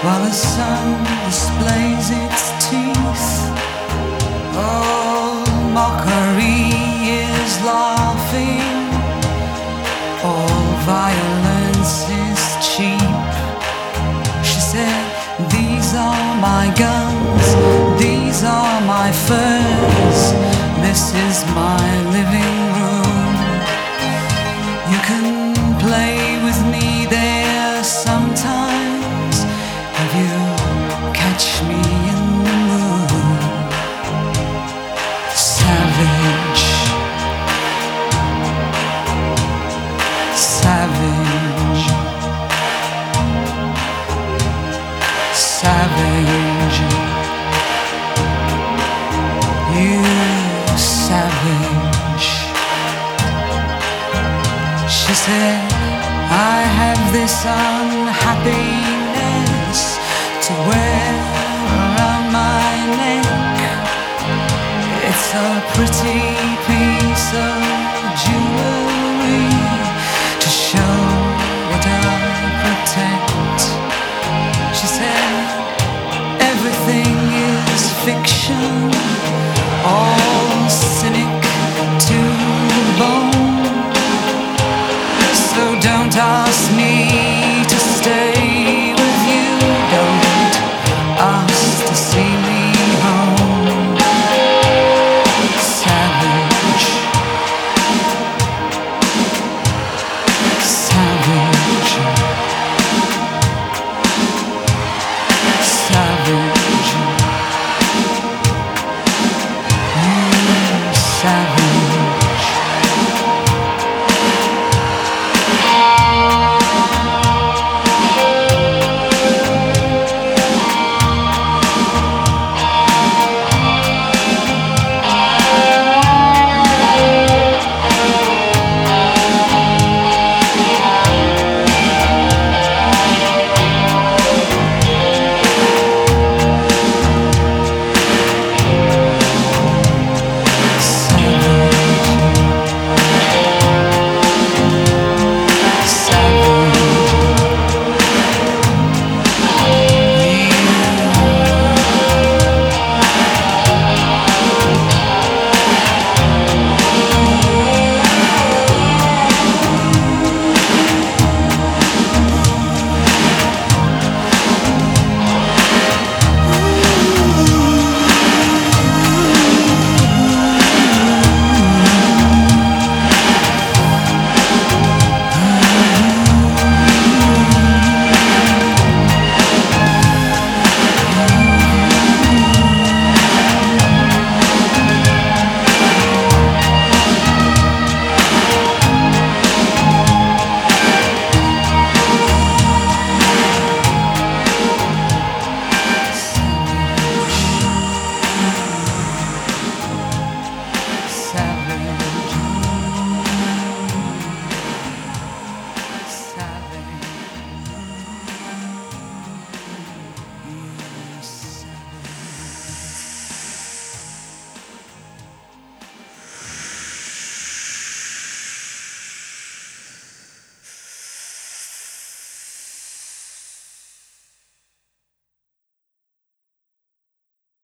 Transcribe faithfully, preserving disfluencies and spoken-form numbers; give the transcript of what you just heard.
while the sun displays its teeth. All mockery is laughing, all violence is cheap. She said, these are my guns, these are my furs, this is my living room. You can play with me there sometimes if you catch me in the mood. Savage, savage, savage, you savage. She said, I have this unhappiness to wear around my neck. It's a pretty piece of jewelry to show what I protect. She said, everything is fiction, all cynic to the bone. So don't ask me to stay with you, don't ask to see me home. Savage, savage, savage, mm, savage.